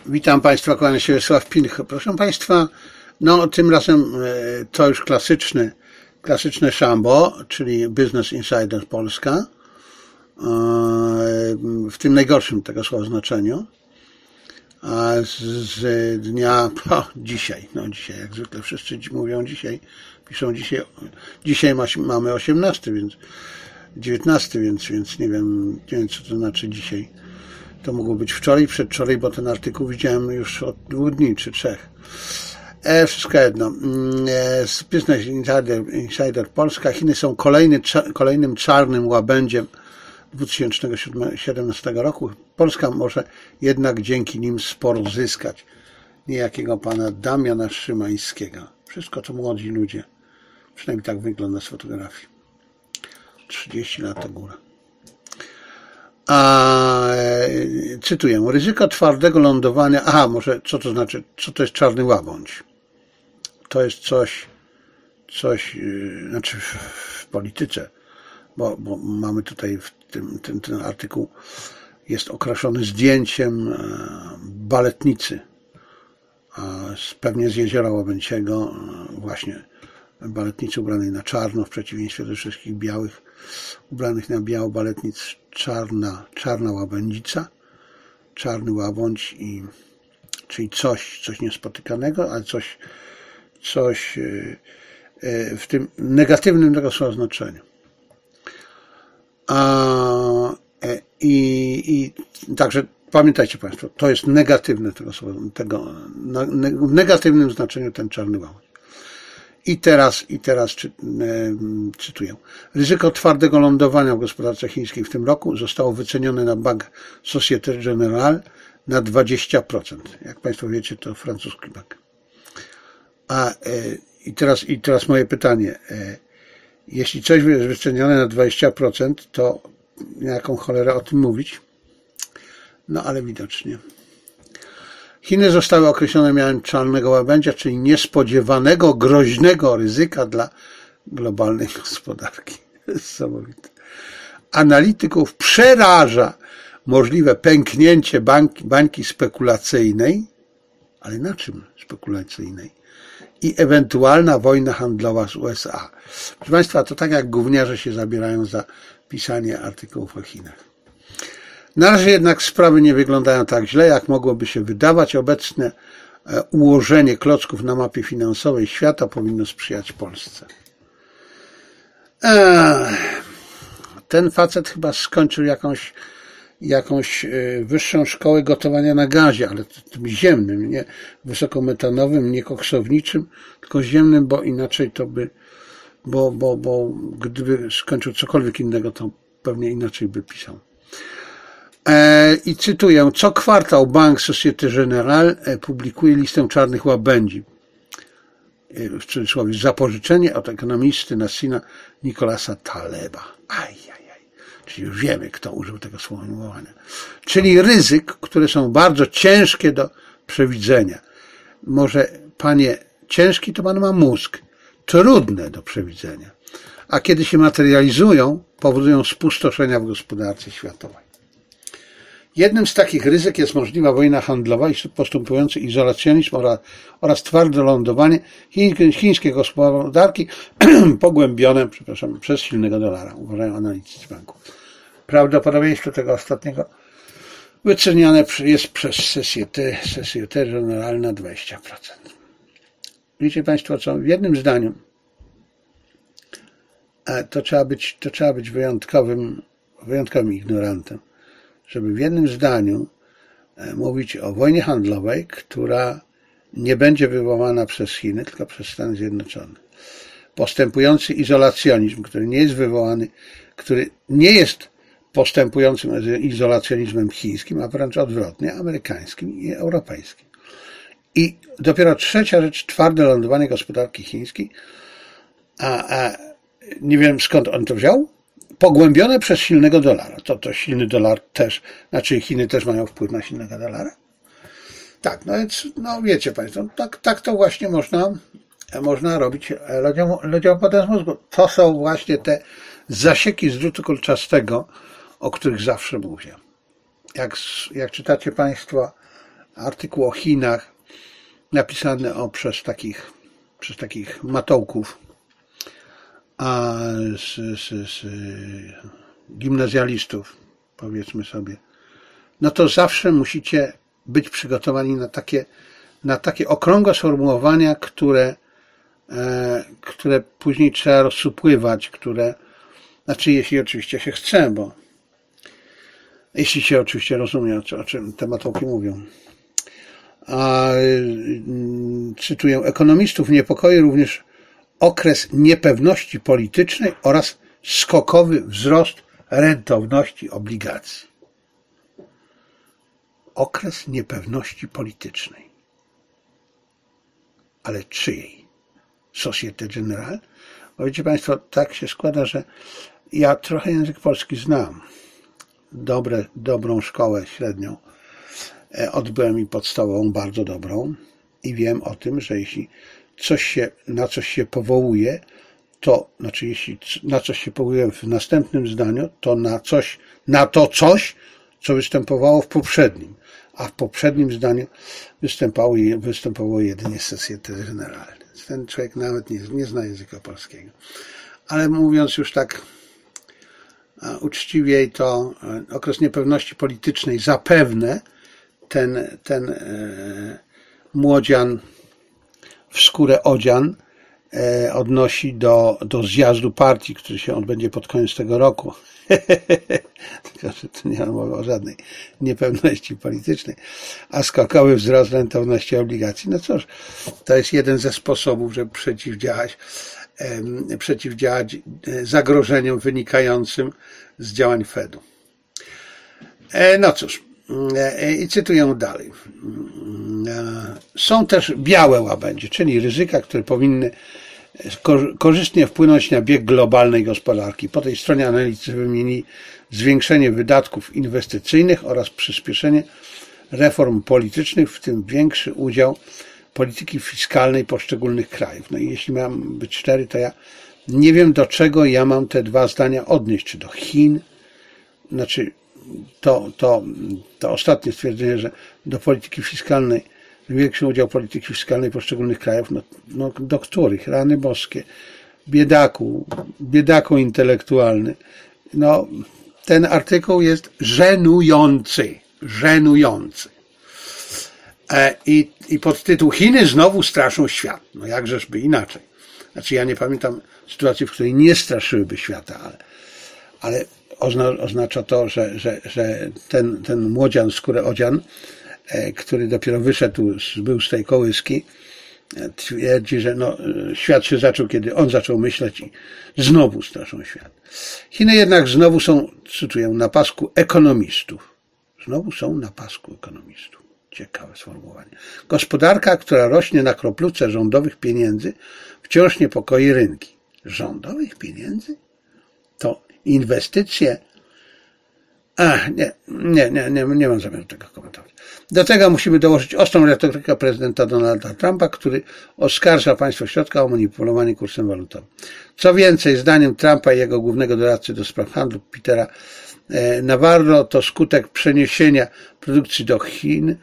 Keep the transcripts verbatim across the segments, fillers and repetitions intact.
Witam Państwa, kłania się Wiesław Pilch. Proszę Państwa, no tym razem to już klasyczny, klasyczne szambo, czyli Business Insider Polska, w tym najgorszym tego słowa znaczeniu, a z dnia, o, dzisiaj, no dzisiaj, jak zwykle wszyscy mówią dzisiaj, piszą dzisiaj, dzisiaj mamy osiemnasty, więc dziewiętnasty, więc, więc nie wiem, nie wiem co to znaczy dzisiaj. To mogło być wczoraj, przedwczoraj, bo ten artykuł widziałem już od dwóch dni, czy trzech. E, wszystko jedno. E, z Business Insider, Insider Polska. Chiny są kolejny, cza, kolejnym czarnym łabędziem dwa tysiące siedemnastego roku. Polska może jednak dzięki nim sporo zyskać. Niejakiego pana Damiana Szymańskiego. Wszystko to młodzi ludzie. Przynajmniej tak wygląda z fotografii. trzydzieści lat to góra. A, cytuję, ryzyko twardego lądowania, aha, może co to znaczy, co to jest czarny łabędź? To jest coś, coś, znaczy w, w polityce, bo, bo mamy tutaj w tym, tym, ten artykuł jest okraszony zdjęciem baletnicy, pewnie z Jeziora Łabędziego, właśnie baletnicy ubranej na czarno, w przeciwieństwie do wszystkich białych, ubranych na biało baletnic, czarna, czarna łabędzica, czarny łabędź, i, czyli coś, coś niespotykanego, ale coś, coś w tym negatywnym tego słowa znaczeniu. A, i, i także pamiętajcie Państwo, to jest negatywne tego słowa, tego, w negatywnym znaczeniu ten czarny łabędź. I teraz, i teraz czy, e, cytuję. Ryzyko twardego lądowania w gospodarce chińskiej w tym roku zostało wycenione na bank Société Générale na dwadzieścia procent. Jak Państwo wiecie, to francuski bank. A e, i, teraz, i teraz moje pytanie. E, jeśli coś jest wycenione na dwadzieścia procent, to jaką cholerę o tym mówić? No ale widocznie. Chiny zostały określone mianem czarnego łabędzia, czyli niespodziewanego, groźnego ryzyka dla globalnej gospodarki. Niesamowite. Analityków przeraża możliwe pęknięcie bańki, bańki spekulacyjnej, ale na czym spekulacyjnej? I ewentualna wojna handlowa z U S A. Proszę Państwa, to tak jak gówniarze się zabierają za pisanie artykułów o Chinach. Na razie jednak sprawy nie wyglądają tak źle, jak mogłoby się wydawać. Obecne ułożenie klocków na mapie finansowej świata powinno sprzyjać Polsce. Ten facet chyba skończył jakąś, jakąś wyższą szkołę gotowania na gazie, ale tym ziemnym, nie wysokometanowym, nie koksowniczym, tylko ziemnym, bo inaczej to by, bo, bo, bo gdyby skończył cokolwiek innego, to pewnie inaczej by pisał. I cytuję, co kwartał bank Société Générale publikuje listę czarnych łabędzi. W cudzysłowie zapożyczenie od ekonomisty Nassima Nicolasa Taleba. Ajajaj. Czyli już wiemy, kto użył tego sformułowania. Czyli ryzyk, które są bardzo ciężkie do przewidzenia. Może, panie, ciężki to pan ma mózg. Trudne do przewidzenia. A kiedy się materializują, powodują spustoszenia w gospodarce światowej. Jednym z takich ryzyk jest możliwa wojna handlowa i postępujący izolacjonizm oraz, oraz twarde lądowanie chińskiej gospodarki pogłębione, przepraszam, przez silnego dolara, uważają analitycy banku. Prawdopodobieństwo tego ostatniego wyceniane jest przez Société, Société Générale na dwadzieścia procent. Wiecie Państwo co? W jednym zdaniu to trzeba być, to trzeba być wyjątkowym, wyjątkowym ignorantem, żeby w jednym zdaniu mówić o wojnie handlowej, która nie będzie wywołana przez Chiny, tylko przez Stany Zjednoczone. Postępujący izolacjonizm, który nie jest wywołany, który nie jest postępującym izolacjonizmem chińskim, a wręcz odwrotnie, amerykańskim i europejskim. I dopiero trzecia rzecz, twarde lądowanie gospodarki chińskiej, a, a nie wiem skąd on to wziął, pogłębione przez silnego dolara. To, to silny dolar też, znaczy Chiny też mają wpływ na silnego dolara? Tak, no więc, no wiecie Państwo, tak, tak to właśnie można, można robić ludziom, ludziom potem z mózgu. To są właśnie te zasieki z drutu kolczastego, o których zawsze mówię. Jak, jak czytacie Państwo artykuł o Chinach, napisany o, przez takich, przez takich matołków, a z, z, z gimnazjalistów, powiedzmy sobie, no to zawsze musicie być przygotowani na takie, na takie okrągłe sformułowania, które, e, które później trzeba rozsupływać, które, znaczy jeśli oczywiście się chce, bo jeśli się oczywiście rozumie, o, o czym te matołki mówią. A, cytuję, ekonomistów niepokoi również okres niepewności politycznej oraz skokowy wzrost rentowności obligacji. Okres niepewności politycznej. Ale czyjej? Société Générale? Bo wiecie Państwo, tak się składa, że ja trochę język polski znam. Dobre, dobrą szkołę średnią. Odbyłem i podstawową bardzo dobrą i wiem o tym, że jeśli coś się, na coś się powołuje, to, znaczy jeśli na coś się powołuje w następnym zdaniu, to na coś, na to coś, co występowało w poprzednim, a w poprzednim zdaniu występowało, występowało jedynie Société Générale. Ten człowiek nawet nie, nie zna języka polskiego. Ale mówiąc już tak uczciwiej, to okres niepewności politycznej zapewne ten, ten e, młodzian w skórę odzian e, odnosi do, do zjazdu partii, który się odbędzie pod koniec tego roku. Tylko, że tu nie ma mowy o żadnej niepewności politycznej. A skokowy wzrost rentowności obligacji. No cóż, to jest jeden ze sposobów, żeby przeciwdziałać, e, przeciwdziałać zagrożeniom wynikającym z działań Fedu. E, no cóż. I cytuję dalej. Są też białe łabędzie, czyli ryzyka, które powinny korzystnie wpłynąć na bieg globalnej gospodarki. Po tej stronie analitycy wymienili zwiększenie wydatków inwestycyjnych oraz przyspieszenie reform politycznych, w tym większy udział polityki fiskalnej poszczególnych krajów. No i jeśli mam być szczery, to ja nie wiem, do czego ja mam te dwa zdania odnieść. Czy do Chin, znaczy To, to, to ostatnie stwierdzenie, że do polityki fiskalnej, większy udział polityki fiskalnej poszczególnych krajów, no, no do których? Rany boskie. Biedaku, biedaku intelektualny. No, ten artykuł jest żenujący, żenujący. E, i, I podtytuł Chiny znowu straszą świat. No jakżeżby inaczej. Znaczy ja nie pamiętam sytuacji, w której nie straszyłyby świata, ale, ale oznacza to, że, że, że ten, ten młodzian skórę odzian, który dopiero wyszedł, był z tej kołyski, twierdzi, że no, świat się zaczął, kiedy on zaczął myśleć i znowu straszą świat. Chiny jednak znowu są, cytuję, na pasku ekonomistów. Znowu są na pasku ekonomistów. Ciekawe sformułowanie. Gospodarka, która rośnie na kroplówce rządowych pieniędzy, wciąż niepokoi rynki. Rządowych pieniędzy? To inwestycje. A, nie, nie, nie, nie, nie mam zamiaru tego komentować. Do tego musimy dołożyć ostrą retorykę prezydenta Donalda Trumpa, który oskarża państwo środka o manipulowanie kursem walutowym. Co więcej, zdaniem Trumpa i jego głównego doradcy do spraw handlu, Petera Navarro, to skutek przeniesienia produkcji do Chin,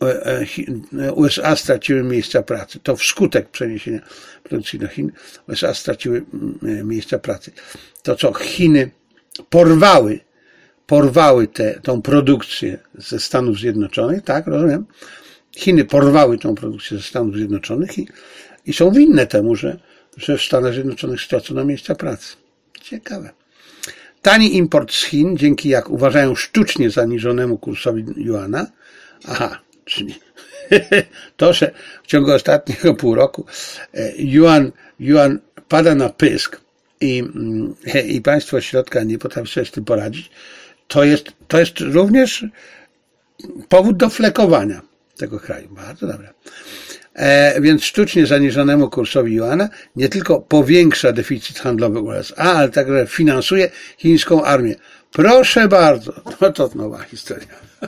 U S A straciły miejsca pracy. To wskutek przeniesienia produkcji do Chin U S A straciły miejsca pracy. To co Chiny porwały, porwały tę tą produkcję ze Stanów Zjednoczonych, tak, rozumiem? Chiny porwały tą produkcję ze Stanów Zjednoczonych i, i są winne temu, że, że w Stanach Zjednoczonych stracono miejsca pracy. Ciekawe. Tani import z Chin, dzięki jak uważają sztucznie zaniżonemu kursowi juana, aha, czyli to, że w ciągu ostatniego pół roku juan, juan pada na pysk i, i państwo środka nie potrafi sobie z tym poradzić, to jest, to jest również powód do flekowania tego kraju. Bardzo dobre. E, więc sztucznie zaniżonemu kursowi juana nie tylko powiększa deficyt handlowy U S A, ale także finansuje chińską armię. Proszę bardzo, no to nowa historia.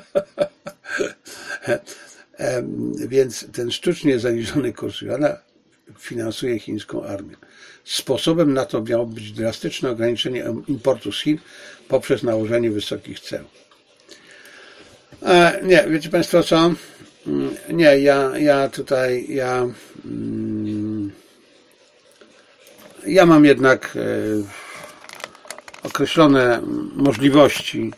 e, więc ten sztucznie zaniżony kurs juana finansuje chińską armię. Sposobem na to miało być drastyczne ograniczenie importu z Chin poprzez nałożenie wysokich ceł. E, nie, wiecie państwo co? Nie, ja, ja tutaj, ja, ja mam jednak określone możliwości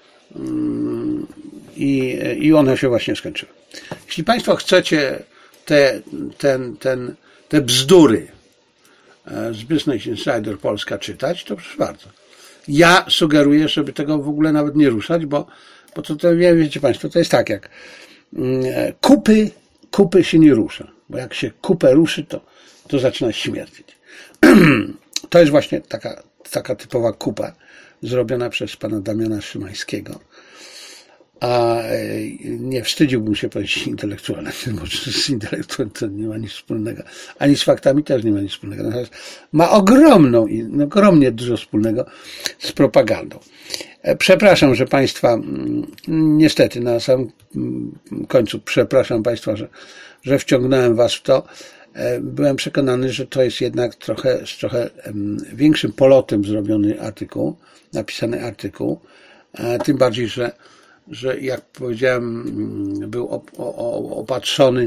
i, i one się właśnie skończyły. Jeśli Państwo chcecie te, ten, ten, te bzdury z Business Insider Polska czytać, to proszę bardzo. Ja sugeruję, żeby tego w ogóle nawet nie ruszać, bo, bo to, to wiecie Państwo, to jest tak jak kupy, kupy się nie rusza, bo jak się kupę ruszy, to, to zaczyna śmierdzieć. To jest właśnie taka, taka typowa kupa zrobiona przez pana Damiana Szymańskiego. A nie wstydziłbym się powiedzieć intelektualnie, bo z intelektualem to nie ma nic wspólnego, ani z faktami też nie ma nic wspólnego. Natomiast ma ogromną, ogromnie dużo wspólnego z propagandą. Przepraszam, że Państwa, niestety na samym końcu przepraszam Państwa, że, że wciągnąłem Was w to. Byłem przekonany, że to jest jednak trochę, z trochę większym polotem zrobiony artykuł, napisany artykuł, tym bardziej, że że jak powiedziałem, był opatrzony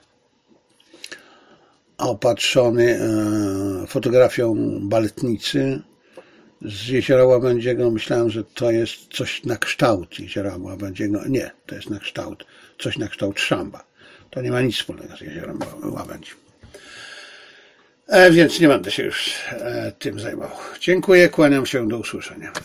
opatrzony fotografią baletnicy z Jeziora Łabędziego. Myślałem, że to jest coś na kształt Jeziora Łabędziego. Nie, to jest na kształt, coś na kształt szamba. To nie ma nic wspólnego z Jeziorem Łabędzim. Więc nie będę się już tym zajmował. Dziękuję, kłaniam się, do usłyszenia.